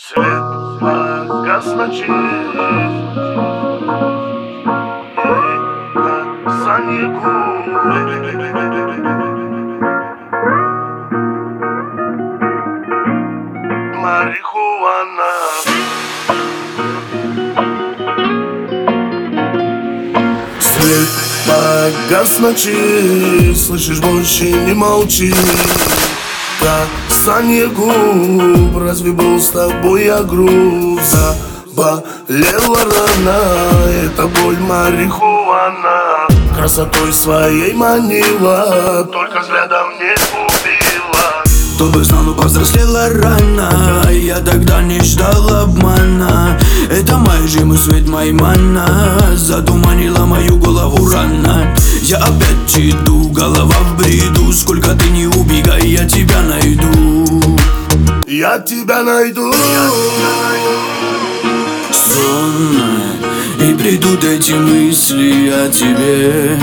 Свет погас в ночи, и касание губ. Марихуана. Свет погас в ночи, слышишь, больше не молчи. Касание губ, разве был с тобой я груб? Заболела рана, это боль марихуана. Красотой своей манила, только взглядом не убила. Кто бы знал, но повзрослела рано, я тогда не ждал обмана. Это моя жизнь, свет, моя манна, затуманила мою голову рано. Я опять иду, голова в бреду, сколько ты не убегай, я тебя найду. Я тебя найду. Сонно, и придут эти мысли о тебе,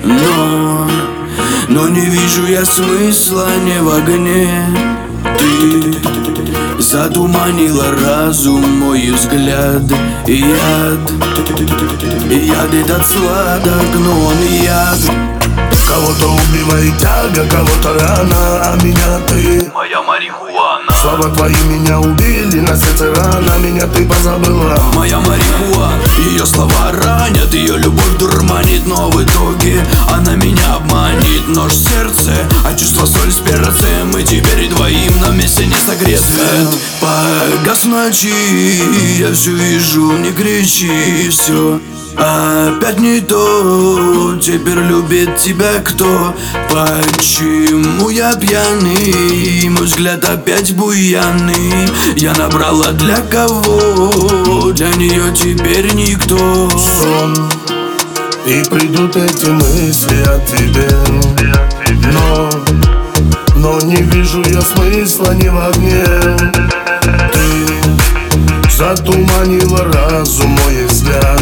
но не вижу я смысла не в огне. Ты затуманила разум, мой взгляд, и яд этот сладок, но он яд. Кого-то убивает тяга, кого-то рана, а меня ты моя марихуана. Слова твои меня убили, на сердце рана, меня ты позабыла. Моя марихуана, ее слова ранят, ее любовь дурманит, но в итоге она меня обманет. Нож в сердце, а чувство соль с перцем, мы теперь двоим на месте не согрет. Свет погас в ночи, я все вижу, не кричи, все опять не то, теперь любит тебя кто? Почему я пьяный, мой взгляд опять буйный? Я набрала для кого, для нее теперь никто. Сон, и придут эти мысли о тебе, но не вижу я смысла ни в огне. Ты затуманила разум, мой взгляд.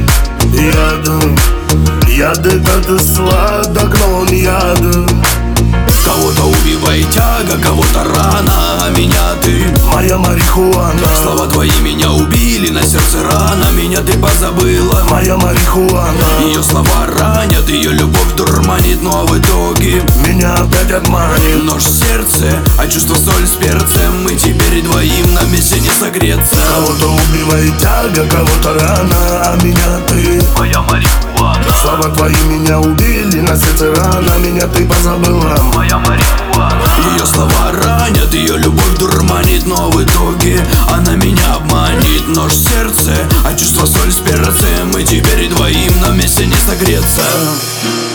Яд этот сладок, но он яд. Кого-то убивает тяга, кого-то рана, а меня ты моя марихуана. Слова твои меня убили, на сердце рана, меня ты позабыла. Моя марихуана. Ее слова ранят, ее любовь дурманит, но в итоге меня опять обманет. Нож в сердце, а чувство соль с перцем, мы теперь двоим на месте не согреться. Кого-то убивает тяга, кого-то рана, а меня ты моя марихуана. Слова твои меня убили, на сердце рана, меня ты позабыла. Моя марихуана. Ее слова ранят, ее любовь дурманит, но в итоге она меня обманет. Нож в сердце, а чувство соль с перцем, мы теперь двоим на месте не согреться.